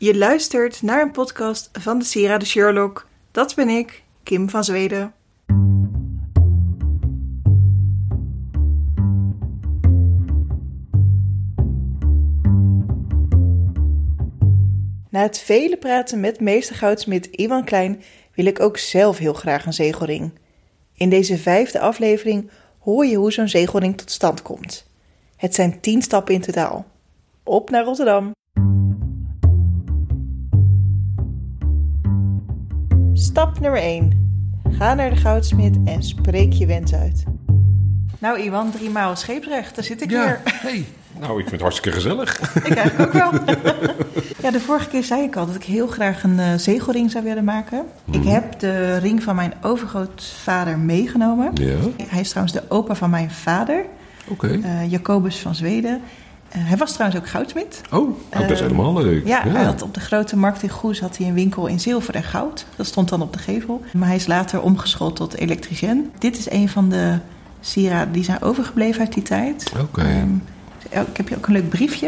Je luistert naar een podcast van de Sieraden Sherlock. Dat ben ik, Kim van Zweden. Na het vele praten met meester goudsmid Iwan Klein wil ik ook zelf heel graag een zegelring. In deze 5e aflevering hoor je hoe zo'n zegelring tot stand komt. Het zijn 10 stappen in totaal. Op naar Rotterdam! Stap nummer 1. Ga naar de goudsmid en spreek je wens uit. Nou Iwan, 3 maal scheepsrecht, daar zit ik weer. Hey. Nou, ik vind het hartstikke gezellig. Ik eigenlijk ook wel. Ja, de vorige keer zei ik al dat ik heel graag een zegelring zou willen maken. Ik heb de ring van mijn overgrootvader meegenomen. Ja. Hij is trouwens de opa van mijn vader. Oké. Jacobus van Zweden. Hij was trouwens ook goudsmid. Oh, dat is helemaal leuk. Ja, hij had op de grote markt in Goes had hij een winkel in zilver en goud. Dat stond dan op de gevel. Maar hij is later omgeschoold tot elektricien. Dit is een van de sieraden die zijn overgebleven uit die tijd. Oké. Ik heb hier ook een leuk briefje.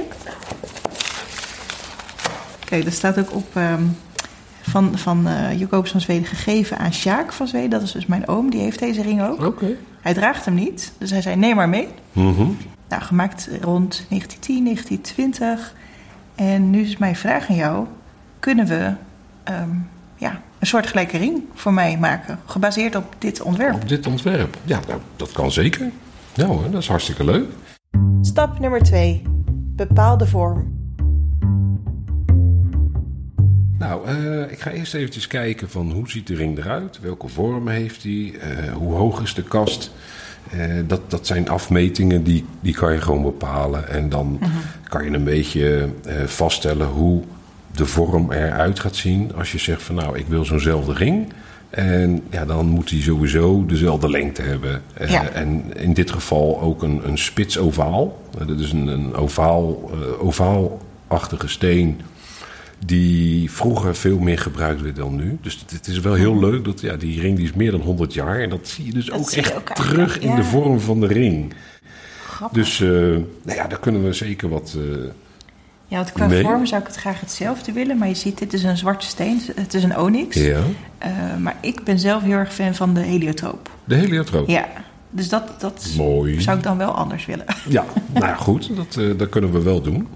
Kijk, daar staat ook op van Jacobus van Zweden gegeven aan Sjaak van Zweden. Dat is dus mijn oom, die heeft deze ring ook. Oké. Hij draagt hem niet, dus hij zei neem maar mee. Mm-hmm. Nou, gemaakt rond 1910, 1920. En nu is mijn vraag aan jou. Kunnen we een soortgelijke ring voor mij maken? Gebaseerd op dit ontwerp. Op dit ontwerp? Ja, nou, dat kan zeker. Nou, dat is hartstikke leuk. Stap nummer 2. Bepaal de vorm. Nou, ik ga eerst eventjes kijken van hoe ziet de ring eruit? Welke vorm heeft die? Hoe hoog is de kast? Dat zijn afmetingen die kan je gewoon bepalen. En dan kan je een beetje vaststellen hoe de vorm eruit gaat zien. Als je zegt van nou, ik wil zo'nzelfde ring. En ja, dan moet die sowieso dezelfde lengte hebben. En in dit geval ook een spits ovaal. Dat is een ovaalachtige steen die vroeger veel meer gebruikt werd dan nu. Dus het is wel heel leuk. Dat, die ring die is meer dan 100 jaar. En dat zie je dus ook echt terug in de vorm van de ring. Grappig. Dus daar kunnen we zeker wat ja, want qua vorm zou ik het graag hetzelfde willen. Maar je ziet, dit is een zwarte steen. Het is een onyx. Ja. Maar ik ben zelf heel erg fan van de heliotroop. De heliotroop? Ja. Dus dat mooi. Zou ik dan wel anders willen. Ja, nou ja, goed. Dat kunnen we wel doen.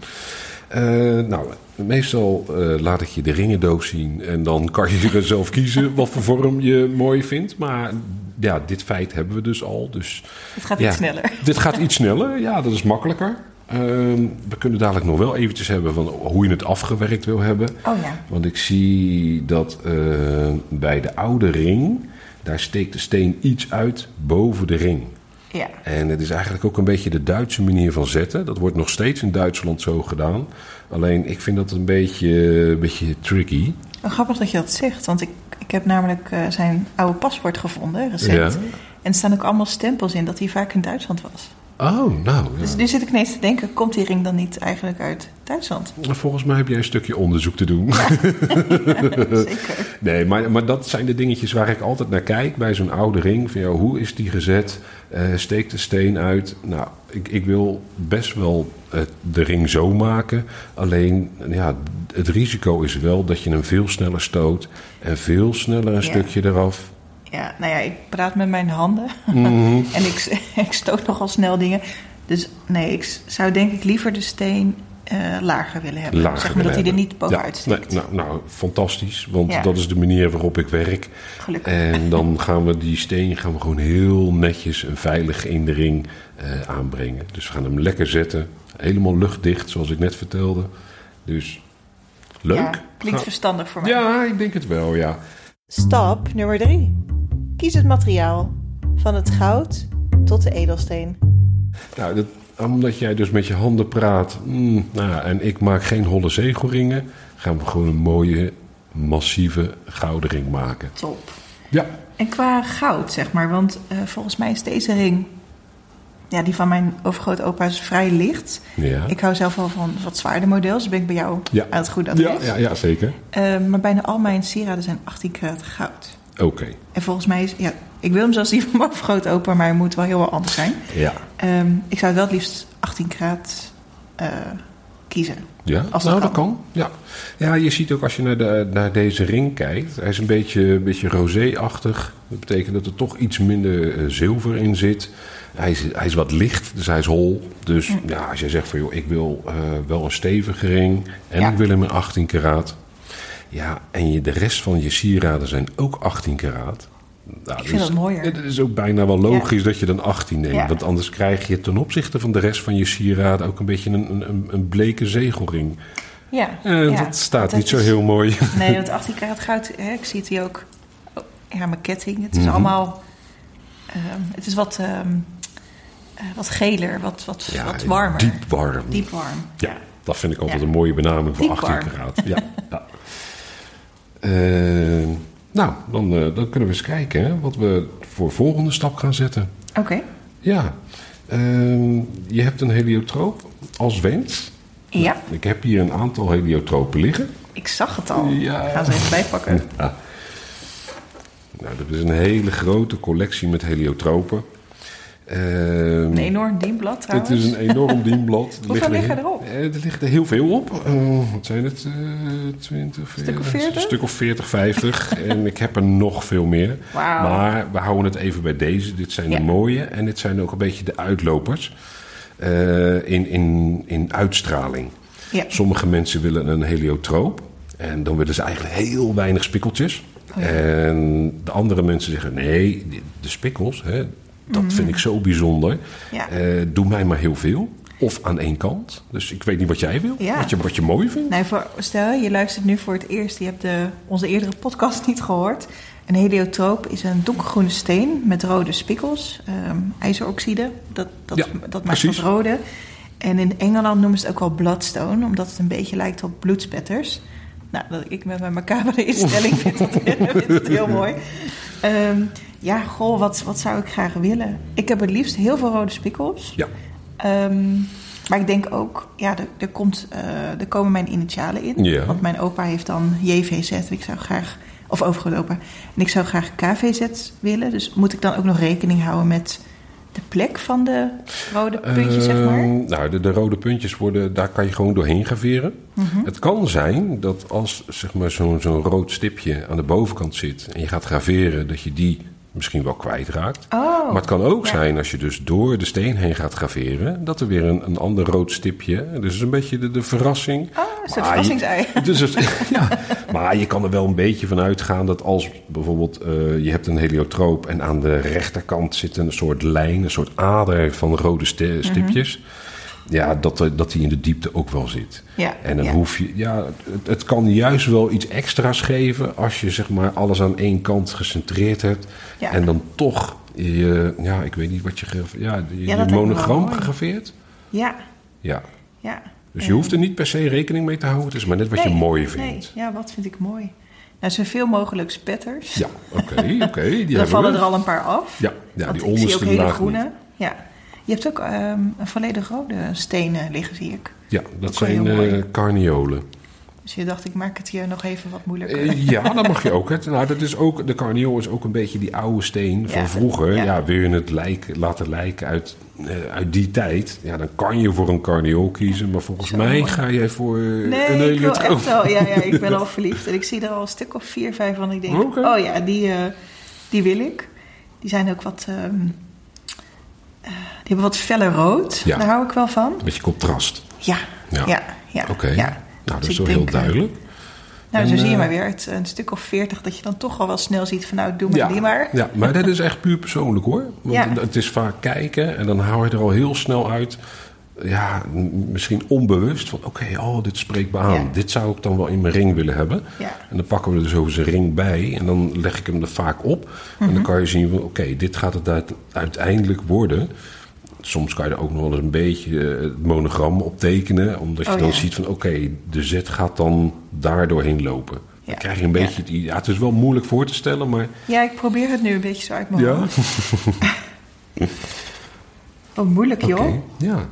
Meestal laat ik je de ringendoos zien. En dan kan je zelf kiezen wat voor vorm je mooi vindt. Maar ja, dit feit hebben we dus al. Dus, het gaat iets sneller. Dit gaat iets sneller. Ja, dat is makkelijker. We kunnen dadelijk nog wel eventjes hebben van hoe je het afgewerkt wil hebben. Oh ja. Want ik zie dat bij de oude ring, daar steekt de steen iets uit boven de ring. Ja. En het is eigenlijk ook een beetje de Duitse manier van zetten. Dat wordt nog steeds in Duitsland zo gedaan. Alleen ik vind dat een beetje tricky. Grappig dat je dat zegt, want ik heb namelijk zijn oude paspoort gevonden, recent. Ja. En er staan ook allemaal stempels in dat hij vaak in Duitsland was. Oh, nou. Ja. Dus nu zit ik ineens te denken, komt die ring dan niet eigenlijk uit Duitsland? Volgens mij heb jij een stukje onderzoek te doen. Ja, zeker. Nee, maar dat zijn de dingetjes waar ik altijd naar kijk bij zo'n oude ring. Van, hoe is die gezet? Steekt de steen uit? Nou, ik wil best wel de ring zo maken. Alleen, het risico is wel dat je hem veel sneller stoot. En veel sneller een stukje eraf. Ja, nou ja, ik praat met mijn handen. En ik stoot nogal snel dingen. Dus nee, ik zou denk ik liever de steen lager willen hebben. Zeg maar dat hij er niet bovenuit steekt. Nou, fantastisch. Want dat is de manier waarop ik werk. Gelukkig. En dan gaan we die steen gewoon heel netjes en veilig in de ring aanbrengen. Dus we gaan hem lekker zetten. Helemaal luchtdicht, zoals ik net vertelde. Dus leuk. Ja, klinkt verstandig voor mij. Ja, ik denk het wel, ja. Stap nummer 3. Kies het materiaal. Van het goud tot de edelsteen. Nou, omdat jij dus met je handen praat. En ik maak geen holle zegelringen. Gaan we gewoon een mooie, massieve gouden ring maken. Top. Ja. En qua goud, zeg maar. Want volgens mij is deze ring... Ja, die van mijn overgrootopa is vrij licht. Ja. Ik hou zelf wel van wat zwaarder models. Dus ben ik bij jou aan het goede adres. Ja, zeker. Maar bijna al mijn sieraden zijn 18 karaat goud. Oké. En volgens mij is... Ja, ik wil hem zoals die van mijn overgrootopa, maar hij moet wel heel erg anders zijn. Ja. Ik zou wel het liefst 18 karaat kiezen. Ja, Als dat kan. Ja, je ziet ook als je naar deze ring kijkt. Hij is een beetje rosé-achtig. Dat betekent dat er toch iets minder zilver in zit. Hij is wat licht, dus hij is hol. Dus als jij zegt van joh, ik wil wel een stevige ring. En ik wil hem in 18 karaat. Ja, en de rest van je sieraden zijn ook 18 karaat. Nou, ik vind dat mooier. Het is ook bijna wel logisch dat je dan 18 neemt. Ja. Want anders krijg je ten opzichte van de rest van je sieraden ook een beetje een bleke zegelring. Ja. Dat staat niet zo heel mooi. Nee, want 18 karaat goud, ik zie het hier ook. Oh, ja, mijn ketting. Het is allemaal... het is wat geler, wat warmer. Diep warm. Diep warm. Ja, dat vind ik altijd een mooie benaming voor Diep 18 warm. karaat. Ja. Nou, dan kunnen we eens kijken hè, wat we voor volgende stap gaan zetten. Oké. Ja, je hebt een heliotroop als wens. Ja. Ik heb hier een aantal heliotropen liggen. Ik zag het al. Ja. Ik ga ze even bijpakken. Ja. Nou, dat is een hele grote collectie met heliotropen. Een enorm dienblad trouwens. Het is een enorm dienblad. Hoeveel liggen erop? Er ligt er heel veel op. Wat zijn het? 20, 40? Een stuk of 40, 50. En ik heb er nog veel meer. Wow. Maar we houden het even bij deze. Dit zijn de mooie. En dit zijn ook een beetje de uitlopers. In uitstraling. Ja. Sommige mensen willen een heliotroop. En dan willen ze eigenlijk heel weinig spikkeltjes. Oh ja. En de andere mensen zeggen, nee, de spikkels... Hè, dat vind ik zo bijzonder. Ja. Doe mij maar heel veel. Of aan één kant. Dus ik weet niet wat jij wil. Ja. Wat je mooi vindt. Nee, stel, je luistert nu voor het eerst. Je hebt onze eerdere podcast niet gehoord. Een heliotroop is een donkergroene steen met rode spikkels. IJzeroxide. Dat maakt het rode. En in Engeland noemen ze het ook wel bloodstone. Omdat het een beetje lijkt op bloedspetters. Nou, dat ik met mijn macabere instelling vind het heel mooi. Wat zou ik graag willen? Ik heb het liefst heel veel rode spikkels. Ja. Maar ik denk ook, er komen mijn initialen in. Ja. Want mijn opa heeft dan JVZ. Ik zou graag, of overgelopen. En ik zou graag KVZ willen. Dus moet ik dan ook nog rekening houden met de plek van de rode puntjes, zeg maar? Nou, de rode puntjes daar kan je gewoon doorheen graveren. Mm-hmm. Het kan zijn dat als zeg maar, zo'n rood stipje aan de bovenkant zit en je gaat graveren, dat je die misschien wel kwijtraakt. Oh, maar het kan ook zijn als je dus door de steen heen gaat graveren, dat er weer een ander rood stipje. Dus is een beetje de verrassing. Oh, is het verrassingsei. Maar je kan er wel een beetje van uitgaan dat als bijvoorbeeld je hebt een heliotroop en aan de rechterkant zit een soort lijn, een soort ader van rode stipjes. Mm-hmm. Ja, dat die in de diepte ook wel zit. Ja, en dan hoef je... Ja, het kan juist wel iets extra's geven als je zeg maar alles aan één kant gecentreerd hebt. Ja. En dan toch ik weet niet wat je monogram gegraveerd. Ja. Ja. Dus je hoeft er niet per se rekening mee te houden. Het is maar net wat je mooi vindt. Nee, ja, wat vind ik mooi? Nou, zoveel mogelijk spetters. Ja, oké. Dan vallen er al een paar af. Ja, die onderste hele laag groene. Niet. Ja. Je hebt ook een volledig rode stenen liggen, zie ik. Ja, dat zijn carniolen. Dus je dacht, ik maak het hier nog even wat moeilijker. Ja, dat mag je ook. De carniol is ook een beetje die oude steen van vroeger. Ja, wil je het laten lijken uit die tijd, dan kan je voor een carniol kiezen. Maar volgens mij ga jij voor een heliotroop. Echt wel. Ja, ik ben al verliefd. En ik zie er al een stuk of 4, 5 van. Ik denk, die wil ik. Die zijn ook wat... die hebben wat feller rood. Ja. Daar hou ik wel van. Een beetje contrast. Ja. Oké. Ja. Nou, dat is wel heel duidelijk. Nou, zo zie je maar weer. Een stuk of 40 dat je dan toch al wel snel ziet van nou, doe maar die maar. Ja, maar dat is echt puur persoonlijk hoor. Want het is vaak kijken en dan hou je er al heel snel uit. Ja, misschien onbewust van dit spreekt me aan. Ja. Dit zou ik dan wel in mijn ring willen hebben. Ja. En dan pakken we er zo zijn ring bij en dan leg ik hem er vaak op. Mm-hmm. En dan kan je zien van dit gaat het uiteindelijk worden. Soms kan je er ook nog wel eens een beetje het monogram optekenen. Omdat je dan ziet van de Z gaat dan daar doorheen lopen. Ja. Dan krijg je een beetje het is wel moeilijk voor te stellen, maar... Ja, ik probeer het nu een beetje zo uit mijn hoofd. Wat moeilijk, joh. Ja.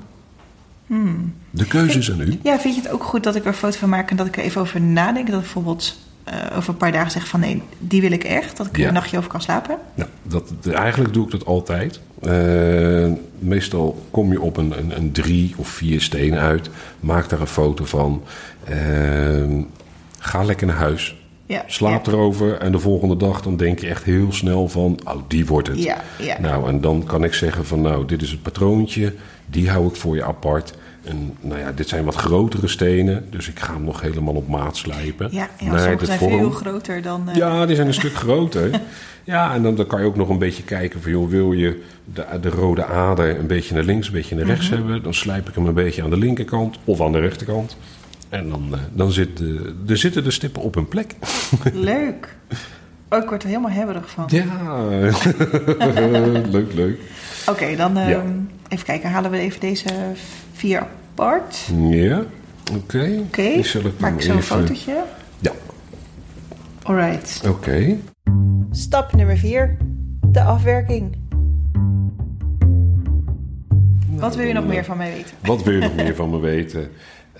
De keuze is aan u. Ja, vind je het ook goed dat ik er een foto van maak en dat ik er even over nadenk? Dat bijvoorbeeld over een paar dagen zeg van nee, die wil ik echt. Dat ik er een nachtje over kan slapen. Nou, eigenlijk doe ik dat altijd. Meestal kom je op een 3 of 4 stenen uit. Maak daar een foto van. Ga lekker naar huis. Ja, Slaap erover en de volgende dag dan denk je echt heel snel van, die wordt het. Ja. Nou, en dan kan ik zeggen van, dit is het patroontje, die hou ik voor je apart. En dit zijn wat grotere stenen, dus ik ga hem nog helemaal op maat slijpen. Ja, sommige zijn veel groter dan... Ja, die zijn een stuk groter. Ja, en dan kan je ook nog een beetje kijken van, joh, wil je de rode ader een beetje naar links, een beetje naar rechts hebben? Dan slijp ik hem een beetje aan de linkerkant of aan de rechterkant. En dan zitten de stippen op hun plek. Leuk. Oh, ik word er helemaal hebberig van. Ja, leuk. Oké, dan even kijken. Halen we even deze 4 apart. Ja, oké. Maak ik zo een fotootje? Ja. Alright. Oké. Stap nummer 4. De afwerking. Wat wil je nog meer van mij weten? Wat wil je nog meer van me weten?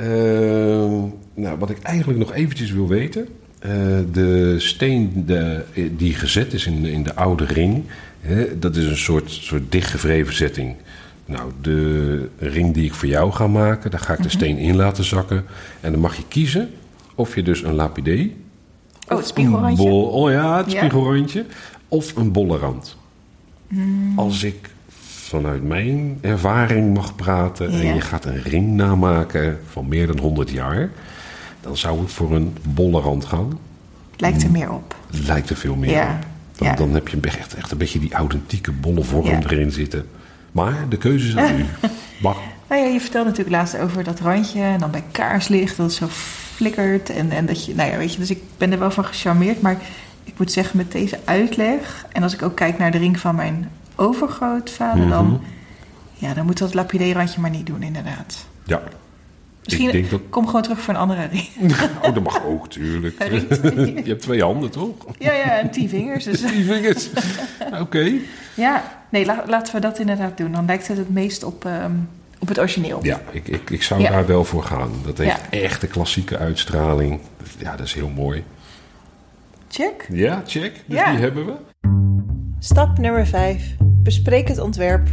Wat ik eigenlijk nog eventjes wil weten. De steen die gezet is in de oude ring. Dat is een soort dichtgevreven zetting. Nou, de ring die ik voor jou ga maken, daar ga ik de steen in laten zakken. En dan mag je kiezen of je dus een lapidé... het spiegelrandje. Het spiegelrandje. Of een bolle rand. Als ik vanuit mijn ervaring mag praten en je gaat een ring namaken van meer dan 100 jaar, dan zou ik voor een bolle rand gaan. Lijkt er meer op. Lijkt er veel meer op. Dan heb je echt een beetje die authentieke bolle vorm erin zitten. Maar de keuze is aan u. Nou ja, je vertelde natuurlijk laatst over dat randje en dan bij kaarslicht dat het zo flikkert en dat je, weet je, dus ik ben er wel van gecharmeerd, maar ik moet zeggen met deze uitleg en als ik ook kijk naar de ring van mijn overgrootvader, dan moet dat lapidé-randje maar niet doen, inderdaad. Ja. Misschien kom gewoon terug voor een andere ring. Dat mag ook, tuurlijk. Je hebt 2 handen, toch? Ja, en 10 vingers. Dus. 10 vingers. Oké. Ja, nee, laten we dat inderdaad doen. Dan lijkt het meest op het origineel. Ja, ik zou daar wel voor gaan. Dat heeft echt de klassieke uitstraling. Ja, dat is heel mooi. Check. Ja, check. Dus die hebben we. Stap nummer 5. Bespreek het ontwerp.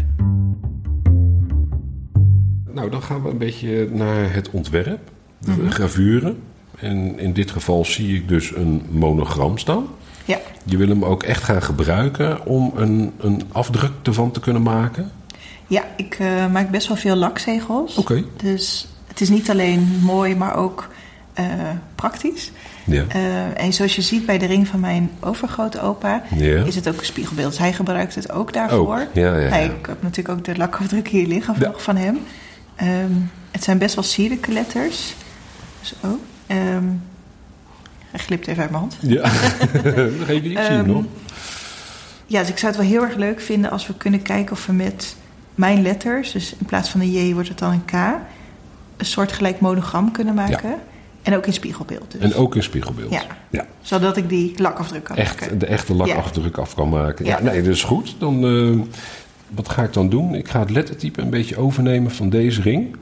Nou, dan gaan we een beetje naar het ontwerp. De gravure. En in dit geval zie ik dus een monogram staan. Ja. Je wil hem ook echt gaan gebruiken om een afdruk ervan te kunnen maken? Ja, ik maak best wel veel lakzegels. Oké. Dus het is niet alleen mooi, maar ook praktisch. Ja. En zoals je ziet bij de ring van mijn overgrote opa, is het ook een spiegelbeeld. Dus hij gebruikt het ook daarvoor. Ja. Ik heb natuurlijk ook de lakafdruk hier liggen nog van hem. Het zijn best wel sierlijke letters. Zo. Hij glipt even uit mijn hand. Ja, nog even iets zien nog. Ja, dus ik zou het wel heel erg leuk vinden als we kunnen kijken of we met mijn letters, dus in plaats van een J wordt het dan een K, een soort gelijk monogram kunnen maken. Ja. En ook in spiegelbeeld. Dus. En ook in spiegelbeeld. Ja. Zodat ik die lakafdruk kan maken. De echte lakafdruk af kan maken. Ja, nee, dat is goed. Dan, wat ga ik dan doen? Ik ga het lettertype een beetje overnemen van deze ring.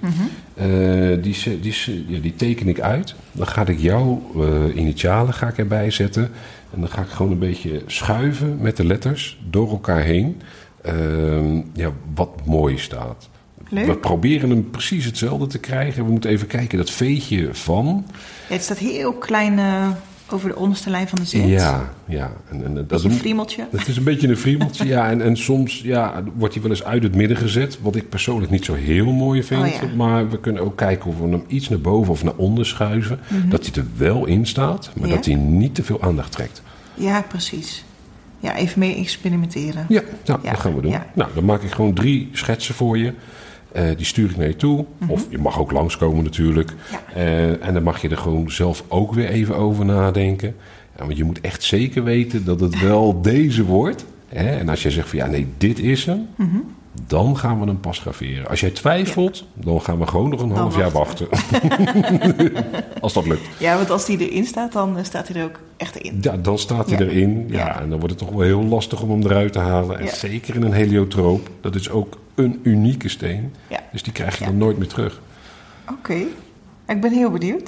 Die teken ik uit. Dan ga ik jouw initialen erbij zetten. En dan ga ik gewoon een beetje schuiven met de letters door elkaar heen. Wat mooi staat. Leuk. We proberen hem precies hetzelfde te krijgen. We moeten even kijken, dat veetje van. Ja, het staat heel klein over de onderste lijn van de zet. Ja. En dat is een friemeltje. Het is een beetje een friemeltje, ja. En soms wordt hij wel eens uit het midden gezet. Wat ik persoonlijk niet zo heel mooi vind. Oh, ja. Maar we kunnen ook kijken of we hem iets naar boven of naar onder schuiven. Dat hij er wel in staat, maar dat hij niet te veel aandacht trekt. Ja, precies. Ja, even mee experimenteren. Ja, dat gaan we doen. Ja. Nou, dan maak ik gewoon 3 schetsen voor je. Die stuur ik naar je toe. Of je mag ook langskomen natuurlijk. Ja. En dan mag je er gewoon zelf ook weer even over nadenken. Ja, want je moet echt zeker weten dat het wel deze wordt. En als jij zegt van nee, dit is hem. Dan gaan we hem pas graveren. Als jij twijfelt, dan gaan we gewoon nog een half jaar wachten. Als dat lukt. Ja, want als die erin staat, dan staat hij er ook echt in. Ja, dan staat hij erin. Ja, en dan wordt het toch wel heel lastig om hem eruit te halen. En zeker in een heliotroop. Dat is ook een unieke steen. Ja. Dus die krijg je dan nooit meer terug. Oké. Ik ben heel benieuwd.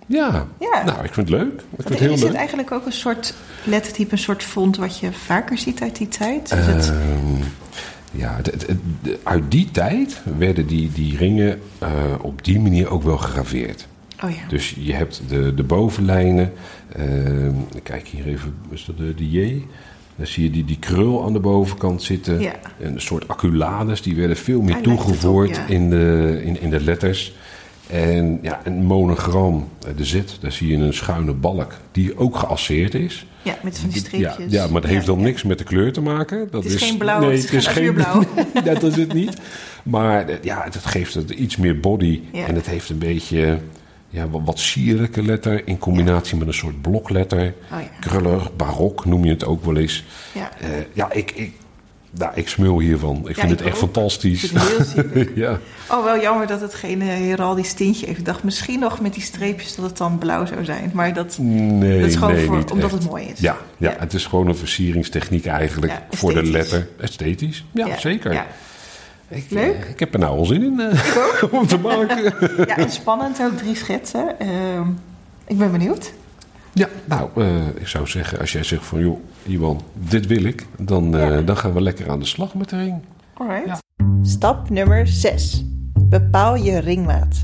Ja. Ja. Nou, ik vind het leuk. Ik vind het heel Is leuk. het eigenlijk ook een soort lettertype, een soort font wat je vaker ziet uit die tijd? Is het... Ja, uit die tijd werden die ringen op die manier ook wel gegraveerd. Oh ja. Dus je hebt de bovenlijnen. Kijk hier even, is dat de J? Dan zie je die krul aan de bovenkant zitten. Ja. En een soort aculades, die werden veel meer Hij lijkt het toegevoerd op, ja. in de letters. En ja, een monogram, de Z, daar zie je een schuine balk die ook geasseerd is. Ja, met van die streepjes. Ja, maar dat heeft dan niks met de kleur te maken. Dat Het is geen blauw, het is geen azuurblauw. Dat is het niet. Maar ja, dat geeft het iets meer body. Ja. En het heeft een beetje wat sierlijke letter in combinatie met een soort blokletter. Oh ja. Krullig, barok noem je het ook wel eens. Ja. Ik smul hiervan. Ik vind het echt ook. fantastisch. Ik vind het heel zielig. Ja. Oh, wel jammer dat het geen heraldisch tintje heeft. Ik dacht misschien nog met die streepjes dat het dan blauw zou zijn. Maar dat is gewoon niet omdat echt. het mooi is. Ja, het is gewoon een versieringstechniek eigenlijk voor de letter. Esthetisch. Ja, zeker. Ja. Leuk. Ik heb er nou al zin in om te maken. Ja, en spannend ook 3 schetsen. Ik ben benieuwd. Ja, nou, ik zou zeggen, als jij zegt van, joh, Iwan, dit wil ik, dan gaan we lekker aan de slag met de ring. Alright. Ja. Stap nummer 6. Bepaal je ringmaat.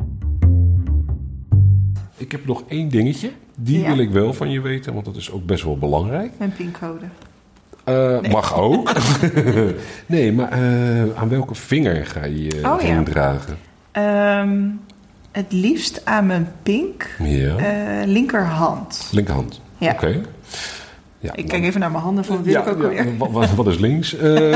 Ik heb nog 1 dingetje. Die wil ik wel van je weten, want dat is ook best wel belangrijk. Mijn pincode. Nee. Mag ook. Nee, maar aan welke vinger ga je je ring dragen? Het liefst aan mijn pink. Ja. Linkerhand. Linkerhand. Ja. Oké. Ja, Ik kijk even naar mijn handen, van wil ik ook alweer. Wat is links?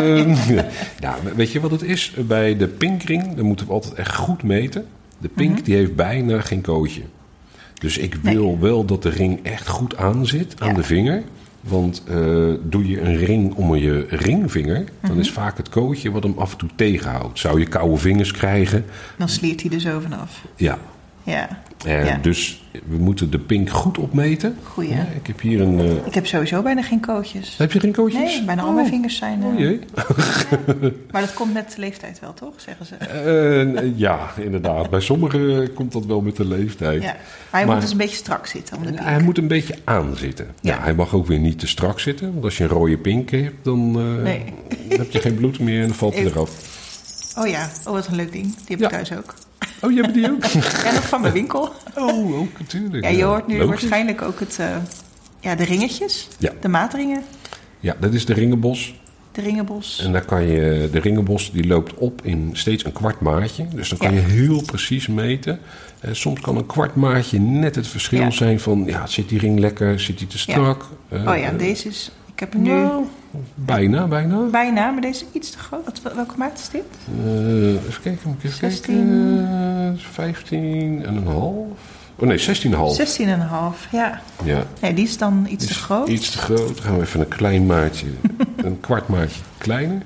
Ja, weet je wat het is? Bij de pinkring, dan moeten we altijd echt goed meten. De pink die heeft bijna geen kootje. Dus ik wil wel dat de ring echt goed aan zit aan de vinger. Want doe je een ring om je ringvinger, dan is vaak het kootje wat hem af en toe tegenhoudt. Zou je koude vingers krijgen. Dan sliert hij er zo vanaf. Ja. Ja. Dus we moeten de pink goed opmeten. Goeie. Ja, ik heb hier een... Ik heb sowieso bijna geen kootjes. Heb je geen kootjes? Nee, bijna al mijn vingers zijn... Oh jee. Maar dat komt met de leeftijd wel, toch? Zeggen ze. Ja, inderdaad. Bij sommigen komt dat wel met de leeftijd. Ja. Maar hij moet dus een beetje strak zitten om de pink. Hij moet een beetje aanzitten. Ja, hij mag ook weer niet te strak zitten. Want als je een rode pink hebt, dan heb je geen bloed meer en dan valt hij eraf. Oh ja, wat een leuk ding. Die heb ik thuis ook. Oh, je hebt die ook? Ja, nog van mijn winkel. Oh, ook natuurlijk. Ja, je hoort nu logisch. waarschijnlijk ook de ringetjes. Ja. De maatringen. Ja, dat is de ringenbos. De ringenbos. En daar kan je, de ringenbos die loopt op in steeds een kwart maatje. Dus dan kan je heel precies meten. Soms kan een kwart maatje net het verschil zijn van... Ja, zit die ring lekker? Zit die te strak? Deze is... Ik heb nu... Nou, bijna. Bijna, maar deze is iets te groot. Welke maat is dit? Even kijken, moet ik even 16... kijken. 15,5. Oh nee, 16,5. 16,5, ja. Nee, die is dan iets te groot. Iets te groot. Dan gaan we even een klein maatje, een kwart maatje kleiner.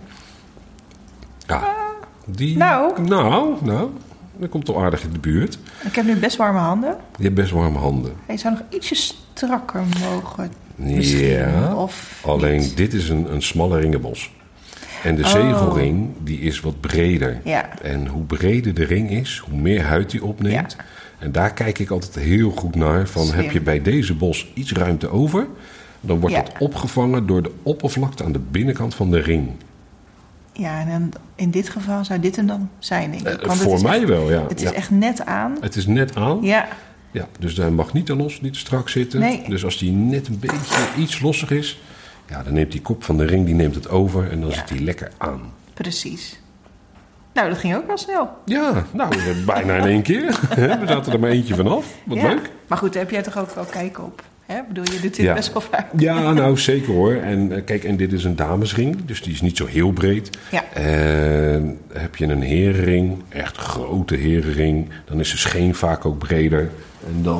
Ja, die... Nou, dat komt al aardig in de buurt. Ik heb nu best warme handen. Je hebt best warme handen. Hij zou nog ietsje strakker mogen misschien. Ja, of alleen niet. dit is een smalle ringenbos. En de zegelring, die is wat breder. Ja. En hoe breder de ring is, hoe meer huid die opneemt. Ja. En daar kijk ik altijd heel goed naar. Van, heb je bij deze bos iets ruimte over, dan wordt dat opgevangen door de oppervlakte aan de binnenkant van de ring. Ja, en dan, in dit geval zou dit hem dan zijn, denk ik. Want voor mij wel, ja. Het is echt net aan. Het is net aan. Ja. Ja, dus hij mag niet te los, niet te strak zitten. Nee. Dus als die net een beetje iets losser is, ja, dan neemt die kop van de ring die neemt het over en dan zit hij lekker aan. Precies. Nou, dat ging ook wel snel. Ja, nou, bijna in 1 keer. We zaten er maar eentje vanaf. Wat leuk. Maar goed, daar heb jij toch ook wel kijk op? Hè? Bedoel, je doet dit best wel vaak. Ja, nou zeker hoor. En kijk, en dit is een damesring, dus die is niet zo heel breed. Ja. En heb je een herenring, echt grote herenring, dan is de scheen vaak ook breder. En dan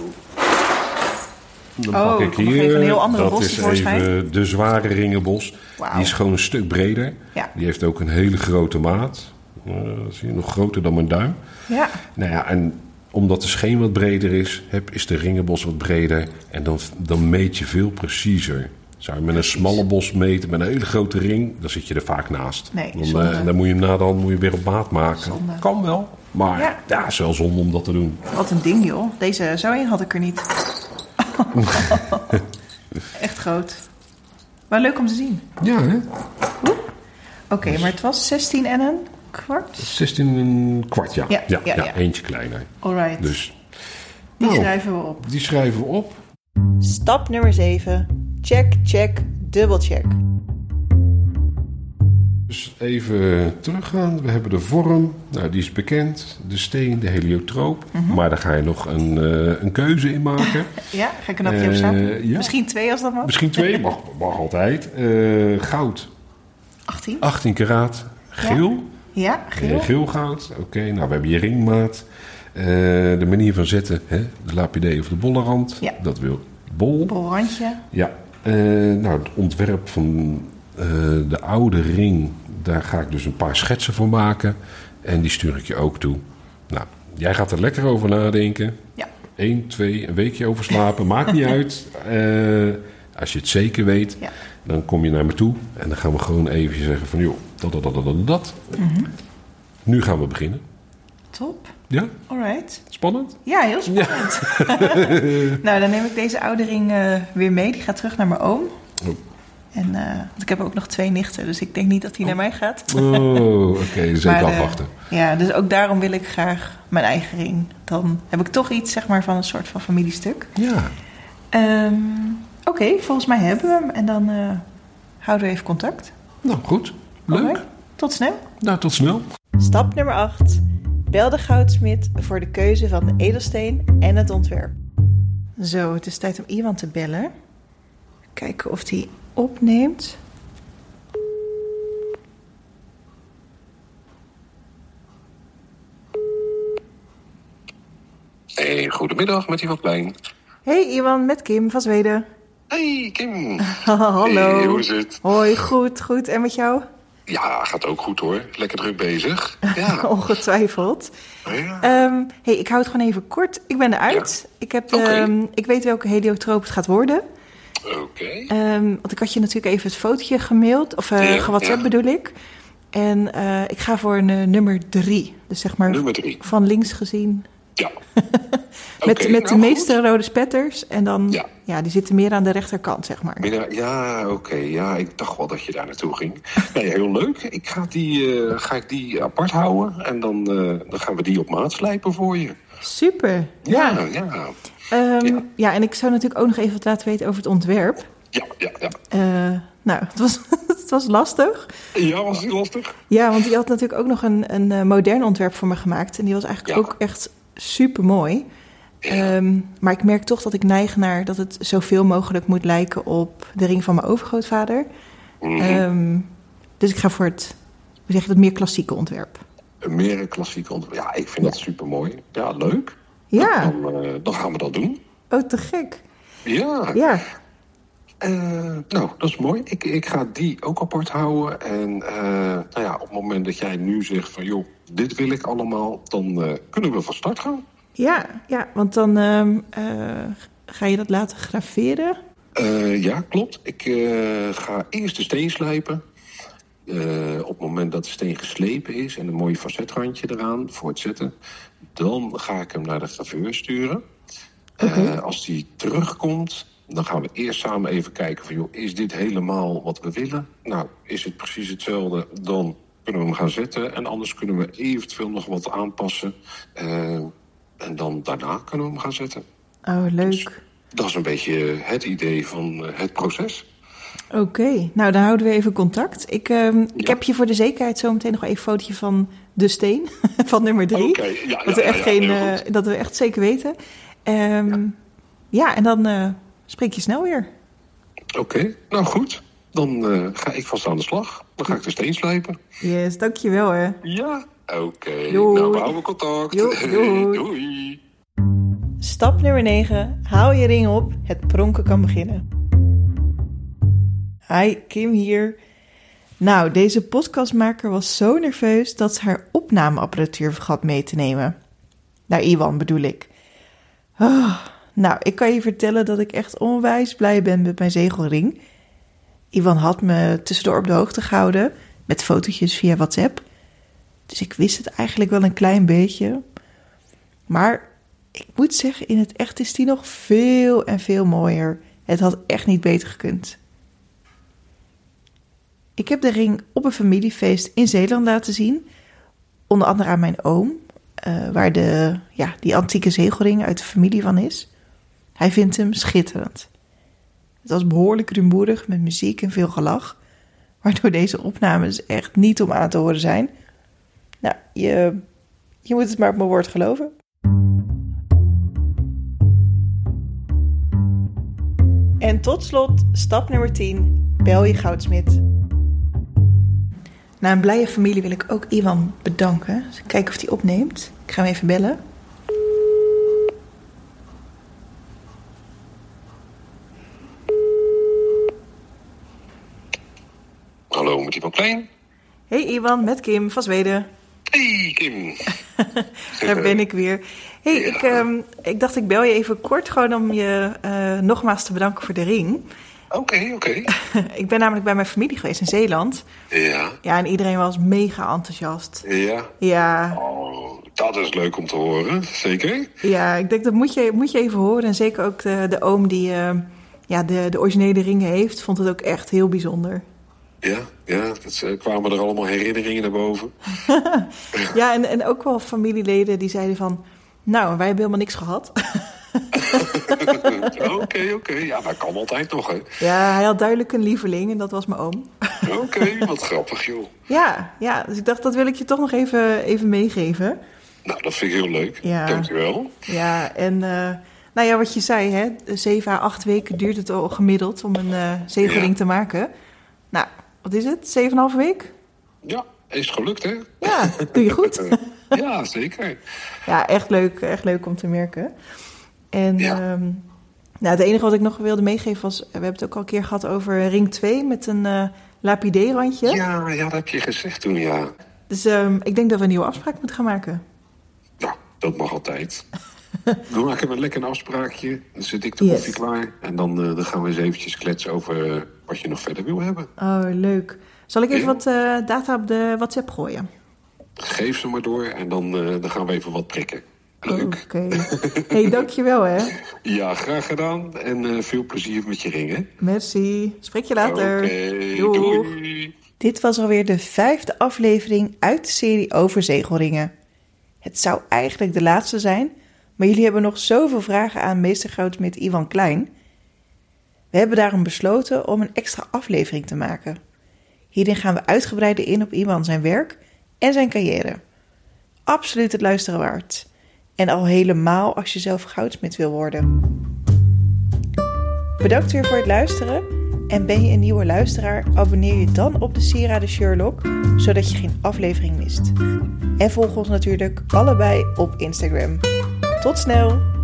pak ik hier, even een heel andere dat bos is tevoorschijn. even de zware ringenbos. Wow. Die is gewoon een stuk breder. Ja. Die heeft ook een hele grote maat. Dat zie je, nog groter dan mijn duim. Ja. Nou ja, en omdat de scheen wat breder is de ringenbos wat breder. En dan meet je veel preciezer. Zou je met een smalle bos meten, met een hele grote ring, dan zit je er vaak naast. Nee, dan moet je hem na de hand weer op maat maken. Zonde. Kan wel. Maar ja, het is wel zonde om dat te doen. Wat een ding, joh. Deze, zo één had ik er niet. Echt groot. Maar leuk om te zien. Ja, hè? Oké, maar het was 16 en een kwart? 16 en een kwart, ja. Ja. Eentje kleiner. Alright. Dus, Die schrijven we op. Die schrijven we op. Stap nummer 7. Check, check, dubbelcheck. Dus even teruggaan. We hebben de vorm. Nou, die is bekend. De steen, de heliotroop. Maar daar ga je nog een keuze in maken. Ja, ga ik een knopje op staan? Ja. Misschien 2 als dat mag. Misschien 2, mag altijd. Goud. 18 karaat. Geel. Ja, geel. Geel goud. Oké, nou we hebben je ringmaat. De manier van zetten. Hè? De lapidé of de bolle rand. Ja. Dat wil bol. Bolrandje. Ja. Nou, het ontwerp van de oude ring. Daar ga ik dus een paar schetsen voor maken. En die stuur ik je ook toe. Nou, jij gaat er lekker over nadenken. Ja. 1, 2, een weekje over slapen. Maakt niet uit. Als je het zeker weet, dan kom je naar me toe. En dan gaan we gewoon even zeggen van, joh, dat. Nu gaan we beginnen. Top. Ja? Alright. Spannend? Ja, heel spannend. Ja. Nou, dan neem ik deze oude ring weer mee. Die gaat terug naar mijn oom. Oh. En want ik heb ook nog 2 nichten, dus ik denk niet dat hij naar mij gaat. Oh, oké. Dus even afwachten. Ja, dus ook daarom wil ik graag mijn eigen ring. Dan heb ik toch iets, zeg maar, van een soort van familiestuk. Ja. Oké, volgens mij hebben we hem. En dan houden we even contact. Nou, goed. Leuk. Okay. Tot snel. Nou, tot snel. Stap nummer 8. Bel de goudsmid voor de keuze van de edelsteen en het ontwerp. Zo, het is tijd om Iwan te bellen. Kijken of hij opneemt. Hey, goedemiddag met Iwan Klein. Hey Iwan, met Kim van Zweden. Hey Kim. Hallo. Hey, hoe is het? Hoi, goed. En met jou? Ja, gaat ook goed hoor. Lekker druk bezig. Ja. Ongetwijfeld. Ja. Hey, ik hou het gewoon even kort. Ik ben eruit. Ja. Ik weet welke heliotroop het gaat worden. Oké. Want ik had je natuurlijk even het fotootje gemaild. Of gewhatsApp bedoel ik. En ik ga voor een nummer 3. Dus zeg maar nummer 3. Van links gezien. Ja. met de meeste rode spetters. En dan, die zitten meer aan de rechterkant, zeg maar. Ja, oké. Ja, ik dacht wel dat je daar naartoe ging. Nee, heel leuk. Ik ga die apart houden. En dan gaan we die op maat slijpen voor je. Super. Ja. Ja, en ik zou natuurlijk ook nog even wat laten weten over het ontwerp. Ja. Nou, het was lastig. Ja, was het lastig? Ja, want die had natuurlijk ook nog een modern ontwerp voor me gemaakt. En die was eigenlijk ook echt super mooi. Ja. Maar ik merk toch dat ik neig naar dat het zoveel mogelijk moet lijken op de ring van mijn overgrootvader. Dus ik ga voor het meer klassieke ontwerp. Een meer klassieke ontwerp. Ja, ik vind dat super mooi. Ja, leuk. Ja. Dan gaan we dat doen. Oh, te gek. Ja. Nou, dat is mooi. Ik ga die ook apart houden. En op het moment dat jij nu zegt van, joh, dit wil ik allemaal, dan kunnen we van start gaan. Ja, want dan ga je dat laten graveren? Ja, klopt. Ik ga eerst de steen slijpen. Op het moment dat de steen geslepen is en een mooi facetrandje eraan voor het zetten, dan ga ik hem naar de graveur sturen. Als die terugkomt, dan gaan we eerst samen even kijken van, joh, is dit helemaal wat we willen? Nou, is het precies hetzelfde, dan kunnen we hem gaan zetten. En anders kunnen we eventueel nog wat aanpassen. En dan daarna kunnen we hem gaan zetten. Oh, leuk. Dus dat is een beetje het idee van het proces. Oké, nou dan houden we even contact. Ik heb je voor de zekerheid zo meteen nog even een fotootje van de steen, van nummer 3. Dat we echt zeker weten. En dan spreek je snel weer. Oké, nou goed. Dan ga ik vast aan de slag. Dan ga ik de steen slijpen. Yes, dankjewel hè. Ja, oké. Nou, we houden contact. Doei. Stap nummer 9. Haal je ring op. Het pronken kan beginnen. Hi, Kim hier. Nou, deze podcastmaker was zo nerveus dat ze haar opnameapparatuur vergat mee te nemen. Nou, Iwan bedoel ik. Nou, ik kan je vertellen dat ik echt onwijs blij ben met mijn zegelring. Iwan had me tussendoor op de hoogte gehouden met fotootjes via WhatsApp. Dus ik wist het eigenlijk wel een klein beetje. Maar ik moet zeggen, in het echt is die nog veel en veel mooier. Het had echt niet beter gekund. Ik heb de ring op een familiefeest in Zeeland laten zien. Onder andere aan mijn oom. Waar die antieke zegelring uit de familie van is. Hij vindt hem schitterend. Het was behoorlijk rumoerig met muziek en veel gelach. Waardoor deze opnames echt niet om aan te horen zijn. Nou, je moet het maar op mijn woord geloven. En tot slot, stap nummer 10. Bel je goudsmid. Na een blije familie wil ik ook Iwan bedanken. Dus kijken of hij opneemt. Ik ga hem even bellen. Hallo, met Iwan Klein. Hey Iwan, met Kim van Zweden. Hey Kim. Daar ben ik weer. Hey, Ja. ik dacht ik bel je even kort gewoon om je nogmaals te bedanken voor de ring. Oké. Ik ben namelijk bij mijn familie geweest in Zeeland. Ja. Ja, en iedereen was mega enthousiast. Ja. Ja, Oh, dat is leuk om te horen. Zeker? ja, ik denk dat moet je even horen. En zeker ook de oom die de originele ringen heeft, vond het ook echt heel bijzonder. Ja, kwamen er allemaal herinneringen naar boven. Ja, en ook wel familieleden die zeiden van, nou, wij hebben helemaal niks gehad. Oké. Ja, dat kan altijd nog, hè. Ja, hij had duidelijk een lieveling en dat was mijn oom. Oké, wat grappig, joh. Ja, dus ik dacht, dat wil ik je toch nog even meegeven. Nou, dat vind ik heel leuk. Ja. Dankjewel. Ja, en wat je zei, hè, 7 à 8 weken duurt het al gemiddeld om een zegelring te maken. Nou, wat is het? 7,5 week? Ja, is gelukt, hè? Ja, doe je goed. Ja, zeker. Ja, echt leuk om te merken. En Ja. het enige wat ik nog wilde meegeven was, we hebben het ook al een keer gehad over ring 2 met een lapidé-randje. Ja, dat heb je gezegd toen, ja. Dus ik denk dat we een nieuwe afspraak moeten gaan maken. Nou, dat mag altijd. We maken een lekker afspraakje. Dan zet ik de Yes. koffie klaar. En dan gaan we eens eventjes kletsen over wat je nog verder wil hebben. Oh, leuk. Zal ik even Ja. wat data op de WhatsApp gooien? Geef ze maar door en dan gaan we even wat prikken. Leuk. Oké. Hey, dankjewel hè. Ja, graag gedaan. En veel plezier met je ringen. Merci. Spreek je later. Oké, Doeg. doei. Dit was alweer de 5e aflevering uit de serie over zegelringen. Het zou eigenlijk de laatste zijn, maar jullie hebben nog zoveel vragen aan meester goudsmid Iwan Klein. We hebben daarom besloten om een extra aflevering te maken. Hierin gaan we uitgebreider in op Iwan zijn werk en zijn carrière. Absoluut het luisteren waard. En al helemaal als je zelf goudsmid wil worden. Bedankt weer voor het luisteren. En ben je een nieuwe luisteraar, abonneer je dan op de Sieraden Sherlock, zodat je geen aflevering mist. En volg ons natuurlijk allebei op Instagram. Tot snel!